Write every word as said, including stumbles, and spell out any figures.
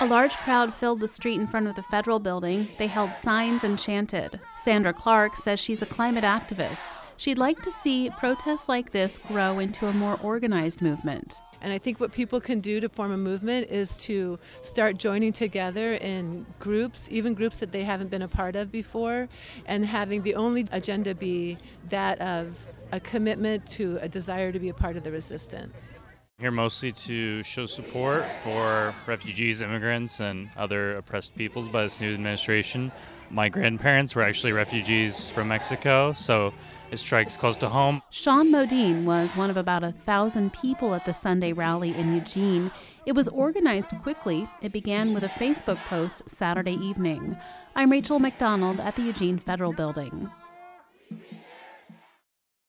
A large crowd filled the street in front of the federal building. They held signs and chanted. Sandra Clark says she's a climate activist. She'd like to see protests like this grow into a more organized movement. And I think what people can do to form a movement is to start joining together in groups, even groups that they haven't been a part of before, and having the only agenda be that of a commitment to a desire to be a part of the resistance. Here mostly to show support for refugees, immigrants, and other oppressed peoples by this new administration. My grandparents were actually refugees from Mexico, so it strikes close to home. Sean Modine was one of about a thousand people at the Sunday rally in Eugene. It was organized quickly. It began with a Facebook post Saturday evening. I'm Rachel McDonald at the Eugene Federal Building.